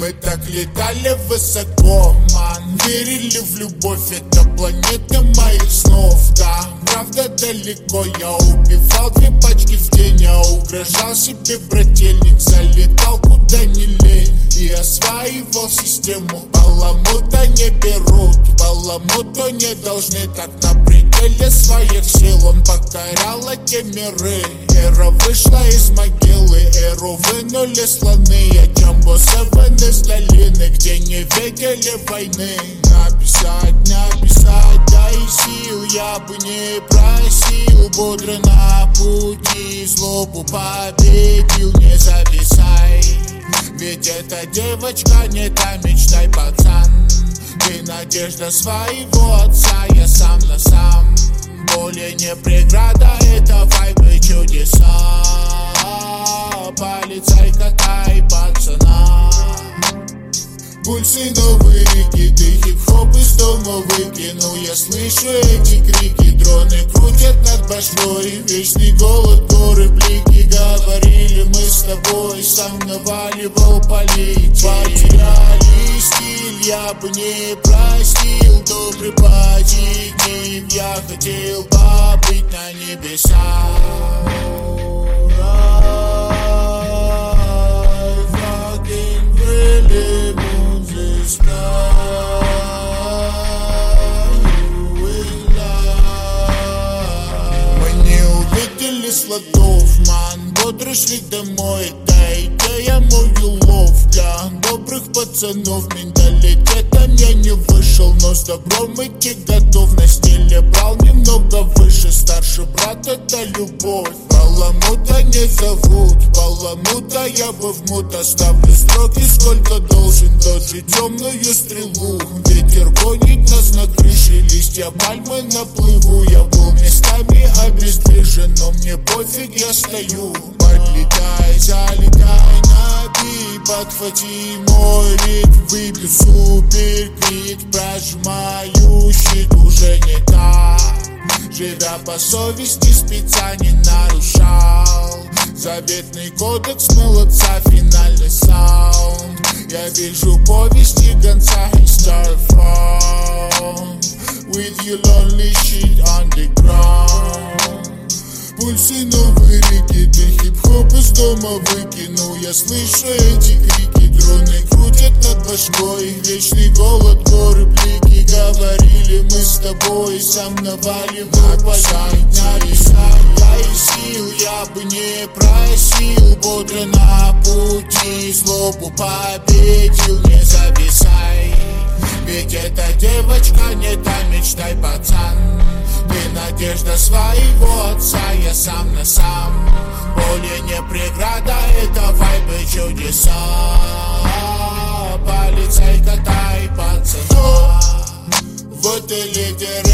Мы так летали высоко, ман. Верили в любовь, это планета моих снов. Да, правда далеко. Я убивал 2 пачки в день. Я угрожал себе, брательник. Залетал куда не лень и осваивал систему. Баламута не берут, баламуту не должны. Так на пределе своих сил он покорял эти миры. Эра вышла из могилы, эру вынули слоны. Я Джамбо 7 из долины, где не видели войны. Написать, дай сил, я бы не просил. Бодро на пути, злобу победил, не зависай. Ведь эта девочка не та, мечтай, пацан. Ты надежда своего отца, я сам на сам. Более не преграда, это вайбы чудеса. Полицай, катай пацана. Пульсы, новые реки, ты хип-хоп из дома выкинул. Я слышу эти крики, дроны крутят над башкой. Вечный голод, горы, блики. Говорили мы с тобой, сам наваливал политик. Потеряли стиль, я бы не простил. Добрый позитив, я хотел побыть на небесах. Слотов, ман, бодро шли домой. Дайте я мою лов. Для добрых пацанов менталитетом я не вышел, но с добром идти готов. На стиле брал немного выше. Старший брат — это любовь. Баламута не зовут, баламута я бы в мут. Оставлю строки, сколько должен, даже темную стрелу. Ветер гонит нас на крыше, листья пальмы на плыву. Я был местами обездвижен, но мне пофиг, я стою. Подлетай, залетай на бит, подхвати мой ритм, выбью супер крик, прожимаю щит, уже не так. Живя по совести, спеца не нарушал. Заветный кодекс молодца, финальный саунд. Я вижу повести гонца и Starfall. With your lonely shit on the ground. Пульсы, новые реки, ты хип-хоп из дома выкинул. Я слышу эти крики, дроны крутят над башкой. Вечный голод, горы, блики. Говорили мы с тобой, сам наваливал позади. Написать, дай сил, я бы не просил. Бодро на пути, злобу победил, не зависай. Ведь эта девочка не та, мечтай, пацан. Ты надежда своего отца, я сам на сам. Более не преграда, это вайбы чудеса. Полицай, катай пацана. Вот и лидеры.